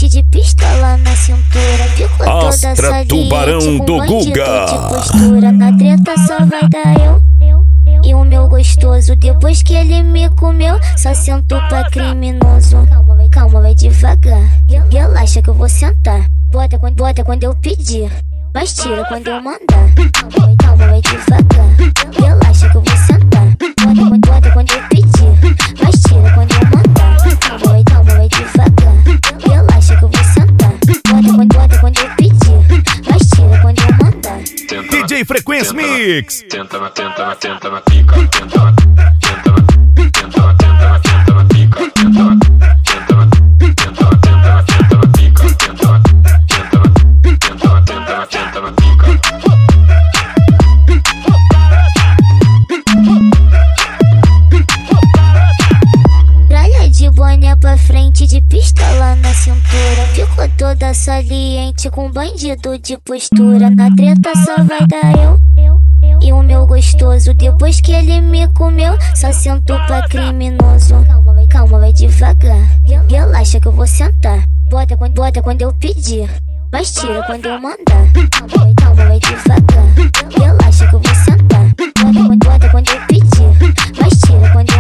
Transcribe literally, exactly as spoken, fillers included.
frente de pistola na cintura. Ficou toda Astra saliente Tubarão com do bandido Guga. de postura. Na treta só vai dar eu e o meu gostoso. Depois que ele me comeu, só sento pra criminoso. Calma, vai, calma, vai devagar. Relaxa que eu vou sentar. Bota quando, bota quando eu pedir, mas tira quando eu mandar. Calma, vai, calma, vai devagar. Relaxa que eu vou sentar. Bota quando, bota quando eu pedir, mas tira quando eu mandar. Calma, vai, calma, vai devagar. Relaxa que eu vou sentar. Bota quando, bota quando eu pedir, mas tira quando eu mandar. D J Frequência Mix. Tenta na, tenta na, tenta na pica, tenta na, tenta na, tenta na, tenta na, tenta na pica, tenta na, tenta na, tenta na, tenta na, tenta na pica, tenta na, tenta na, tenta na, tenta na, tenta na pica. Tralha de boné pra frente de pistola na cintura. Ficou toda saliente com bandido de postura. Na treta só vai dar eu e o meu gostoso. Depois que ele me comeu, só sento pra criminoso. Calma, vai, calma, vai devagar. Relaxa que eu vou sentar. Bota quando, bota quando eu pedir, mas tira quando eu mandar. Calma, vai, calma, vai devagar. Relaxa que eu vou sentar. Bota quando, bota quando eu pedir, mas tira quando eu